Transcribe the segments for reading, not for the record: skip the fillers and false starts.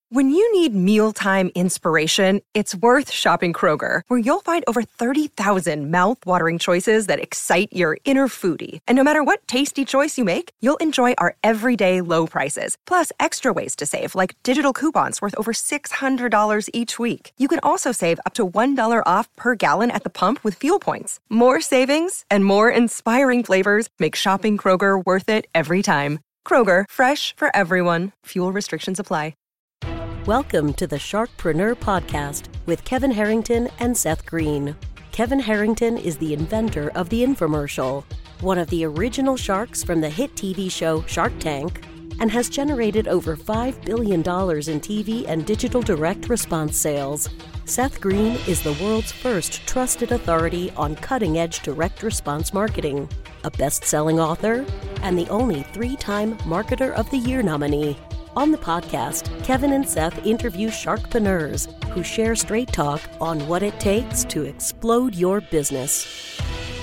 When you need mealtime inspiration, it's worth shopping Kroger, where you'll find over 30,000 mouth-watering choices that excite your inner foodie. And no matter what tasty choice you make, you'll enjoy our everyday low prices, plus extra ways to save, like digital coupons worth over $600 each week. You can also save up to $1 off per gallon at the pump with fuel points. More savings and more inspiring flavors make shopping Kroger worth it every time. Kroger, fresh for everyone. Fuel restrictions apply. Welcome to the Sharkpreneur Podcast with Kevin Harrington and Seth Green. Kevin Harrington is the inventor of the infomercial, one of the original sharks from the hit TV show Shark Tank, and has generated over $5 billion in TV and digital direct response sales. Seth Green is the world's first trusted authority on cutting-edge direct response marketing, a best-selling author, and the only 3-time Marketer of the Year nominee. On the podcast, Kevin and Seth interview sharkpreneurs who share straight talk on what it takes to explode your business.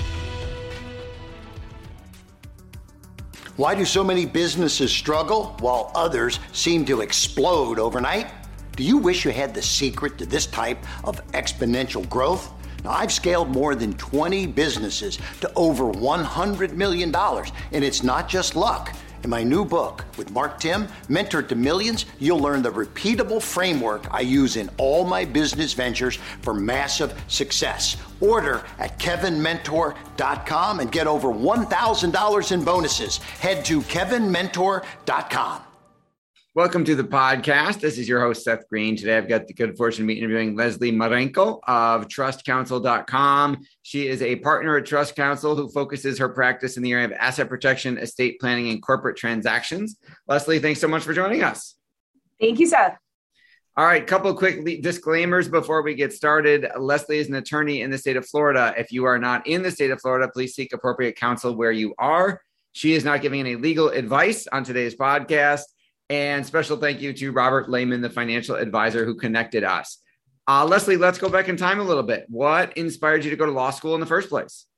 Why do so many businesses struggle while others seem to explode overnight? Do you wish you had the secret to this type of exponential growth? Now, I've scaled more than 20 businesses to over $100 million, and it's not just luck. In my new book with Mark Timm, Mentor to Millions, you'll learn the repeatable framework I use in all my business ventures for massive success. Order at kevinmentor.com and get over $1,000 in bonuses. Head to kevinmentor.com. Welcome to the podcast. This is your host, Seth Green. Today, I've got the good fortune to be interviewing Leslie Marenko of TrustCounsel.com. She is a partner at Trust Counsel who focuses her practice in the area of asset protection, estate planning, and corporate transactions. Leslie, thanks so much for joining us. Thank you, Seth. All right, couple of quick disclaimers before we get started. Leslie is an attorney in the state of Florida. If you are not in the state of Florida, please seek appropriate counsel where you are. She is not giving any legal advice on today's podcast. And special thank you to Robert Lehman, the financial advisor who connected us. Leslie, let's go back in time a little bit. What inspired you to go to law school in the first place?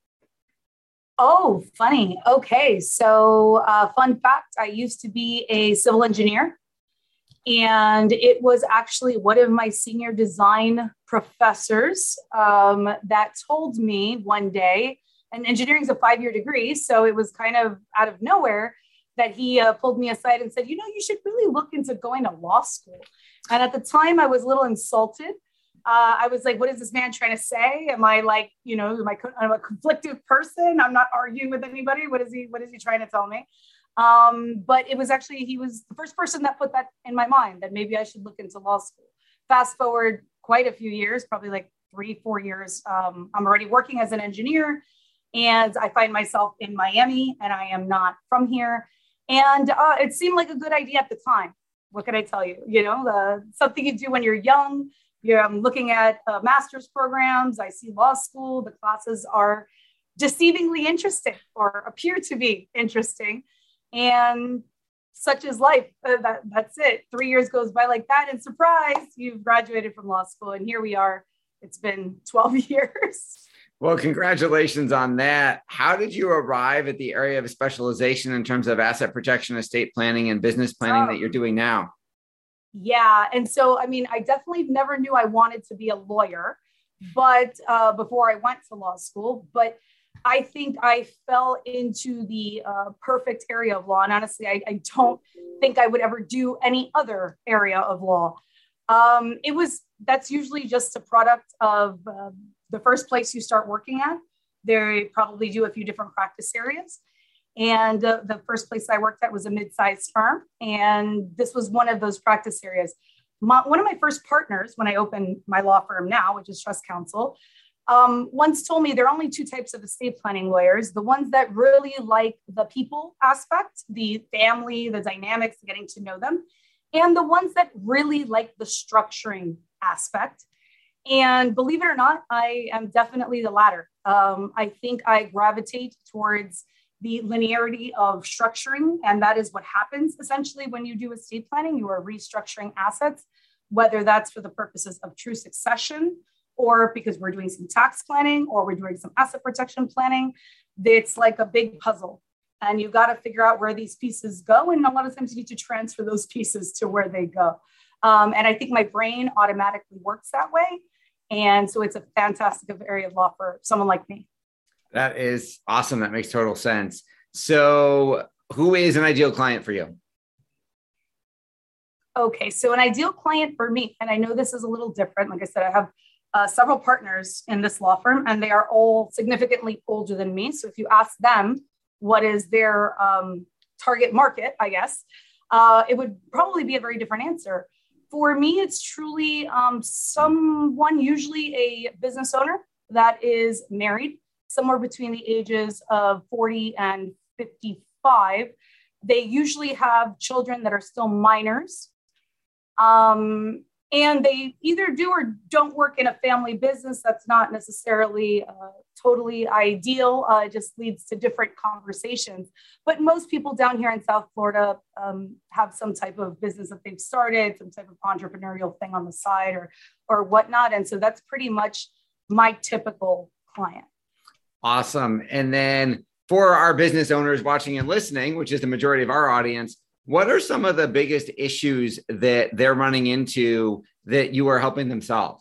Oh, funny. Okay. So fun fact, I used to be a civil engineer, and it was actually one of my senior design professors that told me one day, and engineering is a 5-year degree, so it was kind of out of nowhere, that he pulled me aside and said, you should really look into going to law school. And at the time I was a little insulted. I was like, what is this man trying to say? Am I like, I'm a conflicted person? I'm not arguing with anybody. What is he trying to tell me? But it was actually, he was the first person that put that in my mind, that maybe I should look into law school. Fast forward quite a few years, probably like 3-4 years. I'm already working as an engineer, and I find myself in Miami, and I am not from here. And it seemed like a good idea at the time. What can I tell you? Something you do when you're young. I'm looking at master's programs. I see law school. The classes are deceivingly interesting, or appear to be interesting. And such is life. That's it. 3 years goes by like that. And surprise, you've graduated from law school. And here we are. It's been 12 years. Well, congratulations on that. How did you arrive at the area of specialization in terms of asset protection, estate planning, and business planning that you're doing now? Yeah. And so, I definitely never knew I wanted to be a lawyer, but before I went to law school, but I think I fell into the perfect area of law. And honestly, I don't think I would ever do any other area of law. That's usually just a product of the first place you start working at. They probably do a few different practice areas. And the first place I worked at was a mid-sized firm. And this was one of those practice areas. One of my first partners, when I opened my law firm now, which is Trust Counsel, once told me there are only 2 types of estate planning lawyers: the ones that really like the people aspect, the family, the dynamics, getting to know them, and the ones that really like the structuring aspect. And believe it or not, I am definitely the latter. I think I gravitate towards the linearity of structuring. And that is what happens essentially when you do estate planning. You are restructuring assets, whether that's for the purposes of true succession, or because we're doing some tax planning, or we're doing some asset protection planning. It's like a big puzzle. And you got to figure out where these pieces go. And a lot of times you need to transfer those pieces to where they go. And I think my brain automatically works that way. And so it's a fantastic area of law for someone like me. That is awesome. That makes total sense. So who is an ideal client for you? Okay, so an ideal client for me, and I know this is a little different. Like I said, I have several partners in this law firm, and they are all significantly older than me. So if you ask them what is their target market, I guess, it would probably be a very different answer. For me, it's truly someone, usually a business owner that is married, somewhere between the ages of 40 and 55. They usually have children that are still minors. And they either do or don't work in a family business. That's not necessarily totally ideal. It just leads to different conversations. But most people down here in South Florida have some type of business that they've started, some type of entrepreneurial thing on the side or whatnot. And so that's pretty much my typical client. Awesome. And then for our business owners watching and listening, which is the majority of our audience, what are some of the biggest issues that they're running into that you are helping them solve?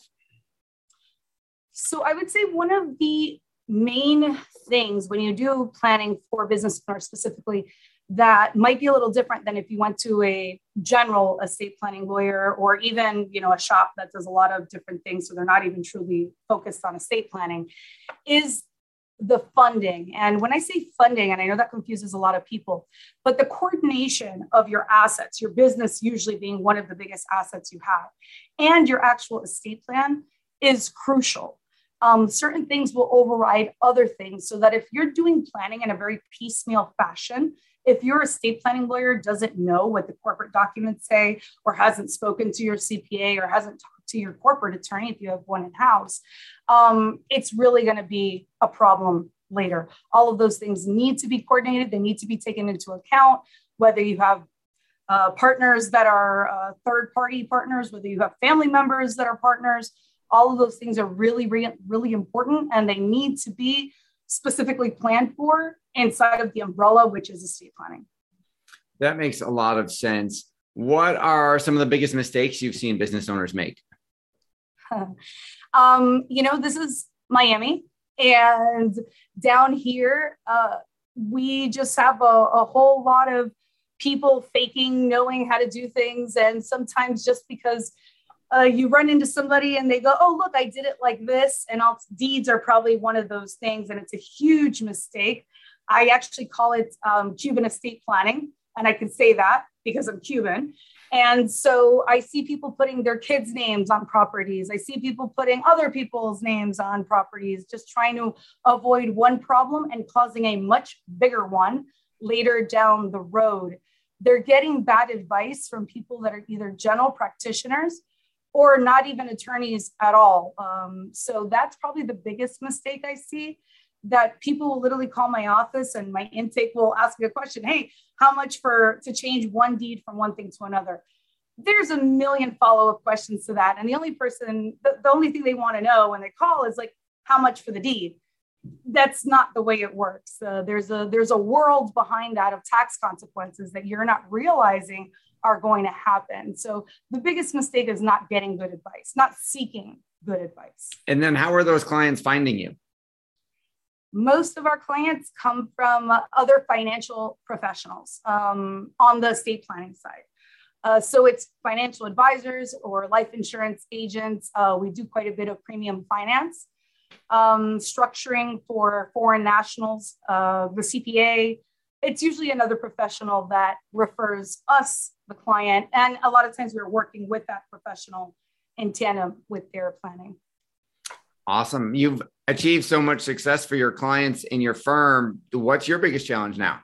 So I would say one of the main things when you do planning for business owners specifically that might be a little different than if you went to a general estate planning lawyer or even, a shop that does a lot of different things. So they're not even truly focused on estate planning is the funding. And when I say funding, and I know that confuses a lot of people, but the coordination of your assets, your business usually being one of the biggest assets you have, and your actual estate plan is crucial. Certain things will override other things so that if you're doing planning in a very piecemeal fashion, if your estate planning lawyer doesn't know what the corporate documents say or hasn't spoken to your CPA or hasn't talked to your corporate attorney, if you have one in-house, it's really going to be a problem later. All of those things need to be coordinated. They need to be taken into account, whether you have partners that are third-party partners, whether you have family members that are partners. All of those things are really, really important, and they need to be specifically planned for inside of the umbrella, which is estate planning. That makes a lot of sense. What are some of the biggest mistakes you've seen business owners make? This is Miami, and down here, we just have a whole lot of people faking knowing how to do things. And sometimes just because you run into somebody and they go, oh, look, I did it like this. And deeds are probably one of those things. And it's a huge mistake. I actually call it Cuban estate planning. And I can say that because I'm Cuban. And so I see people putting their kids' names on properties. I see people putting other people's names on properties, just trying to avoid one problem and causing a much bigger one later down the road. They're getting bad advice from people that are either general practitioners or not even attorneys at all. So that's probably the biggest mistake I see, that people will literally call my office and my intake will ask me a question. Hey, how much to change one deed from one thing to another? There's a million follow-up questions to that. And the only thing they want to know when they call is like, how much for the deed? That's not the way it works. There's a world behind that of tax consequences that you're not realizing are going to happen. So the biggest mistake is not getting good advice, not seeking good advice. And then how are those clients finding you? Most of our clients come from other financial professionals on the estate planning side. So it's financial advisors or life insurance agents. We do quite a bit of premium finance, structuring for foreign nationals, the CPA. It's usually another professional that refers us, the client. And a lot of times we're working with that professional in tandem with their planning. Awesome. You've achieved so much success for your clients in your firm. What's your biggest challenge now?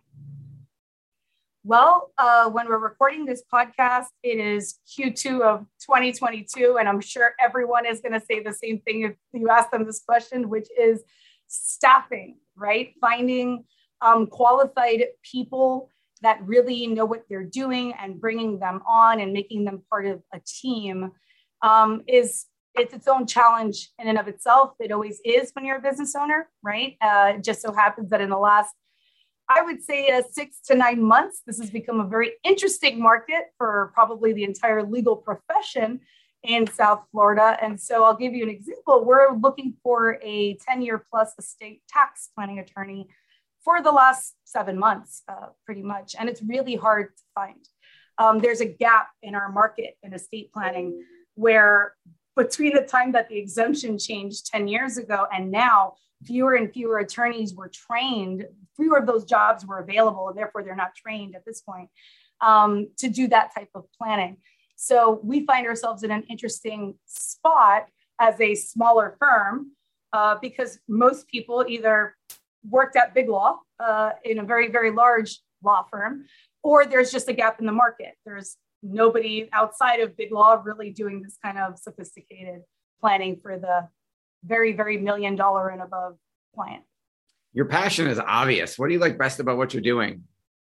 Well, when we're recording this podcast, it is Q2 of 2022, and I'm sure everyone is going to say the same thing if you ask them this question, which is staffing, right? Finding qualified people that really know what they're doing and bringing them on and making them part of a team it's its own challenge in and of itself. It always is when you're a business owner, right? It just so happens that in the last, I would say 6 to 9 months. This has become a very interesting market for probably the entire legal profession in South Florida. And so I'll give you an example. We're looking for a 10-year plus estate tax planning attorney for the last 7 months, pretty much. And it's really hard to find. There's a gap in our market in estate planning where between the time that the exemption changed 10 years ago and now, fewer and fewer attorneys were trained, fewer of those jobs were available, and therefore they're not trained at this point to do that type of planning. So we find ourselves in an interesting spot as a smaller firm because most people either worked at Big Law in a very, very large law firm, or there's just a gap in the market. There's nobody outside of Big Law really doing this kind of sophisticated planning for the very, very $1 million and above client. Your passion is obvious. What do you like best about what you're doing?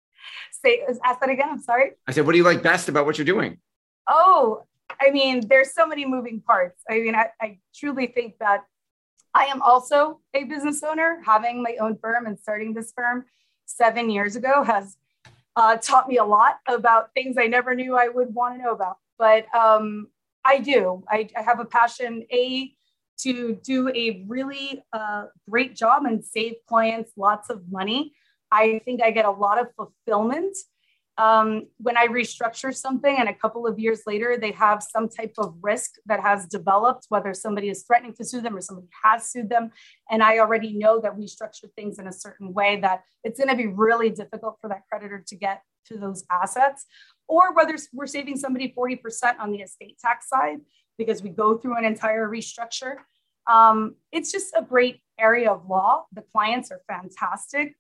Ask that again. I'm sorry. I said, what do you like best about what you're doing? Oh, I mean, there's so many moving parts. I mean, I truly think that I am also a business owner. Having my own firm and starting this firm 7 years ago has taught me a lot about things I never knew I would want to know about. But I do. I have a passion, to do a really great job and save clients lots of money. I think I get a lot of fulfillment when I restructure something and a couple of years later, they have some type of risk that has developed, whether somebody is threatening to sue them or somebody has sued them. And I already know that we structure things in a certain way that it's going to be really difficult for that creditor to get to those assets, or whether we're saving somebody 40% on the estate tax side because we go through an entire restructure. It's just a great area of law. The clients are fantastic.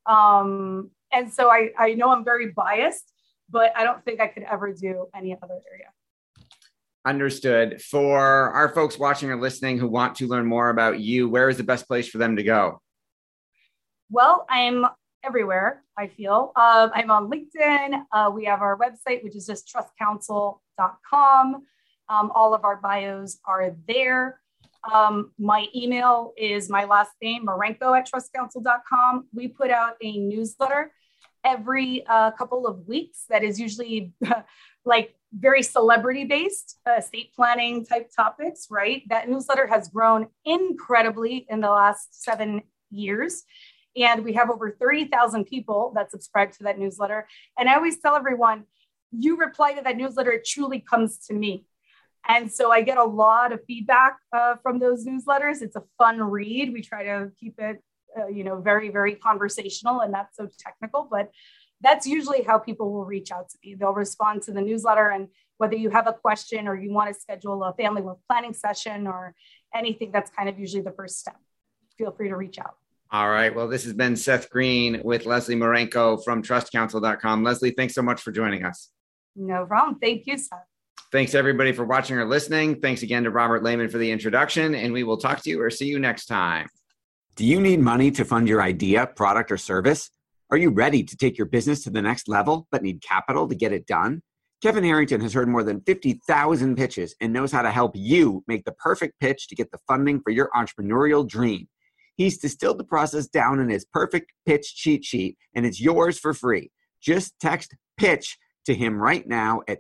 And so I know I'm very biased, but I don't think I could ever do any other area. Understood. For our folks watching or listening who want to learn more about you, where is the best place for them to go? Well, I'm everywhere, I feel. I'm on LinkedIn. We have our website, which is just trustcounsel.com. All of our bios are there. My email is my last name, Marenko@trustcounsel.com. We put out a newsletter every couple of weeks that is usually like very celebrity based, estate planning type topics, right? That newsletter has grown incredibly in the last 7 years. And we have over 30,000 people that subscribe to that newsletter. And I always tell everyone, you reply to that newsletter, it truly comes to me. And so I get a lot of feedback from those newsletters. It's a fun read. We try to keep it, very, very conversational and not so technical, but that's usually how people will reach out to me. They'll respond to the newsletter, and whether you have a question or you want to schedule a family wealth planning session or anything, that's kind of usually the first step. Feel free to reach out. All right. Well, this has been Seth Green with Leslie Marenko from trustcounsel.com. Leslie, thanks so much for joining us. No problem. Thank you, Seth. Thanks, everybody, for watching or listening. Thanks again to Robert Lehman for the introduction, and we will talk to you or see you next time. Do you need money to fund your idea, product, or service? Are you ready to take your business to the next level, but need capital to get it done? Kevin Harrington has heard more than 50,000 pitches and knows how to help you make the perfect pitch to get the funding for your entrepreneurial dream. He's distilled the process down in his perfect pitch cheat sheet, and it's yours for free. Just text PITCH to him right now at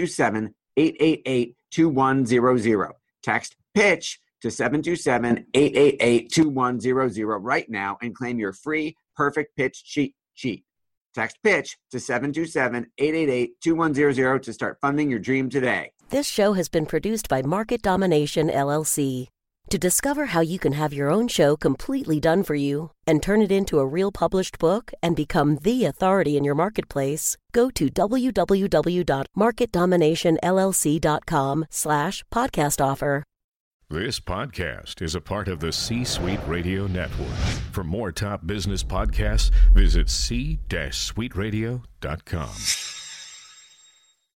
727-888-2100. Text PITCH to 727-888-2100 right now and claim your free perfect pitch cheat sheet. Text PITCH to 727-888-2100 to start funding your dream today. This show has been produced by Market Domination, LLC. To discover how you can have your own show completely done for you and turn it into a real published book and become the authority in your marketplace, go to www.marketdominationllc.com/podcast offer. This podcast is a part of the C-Suite Radio Network. For more top business podcasts, visit c-suiteradio.com.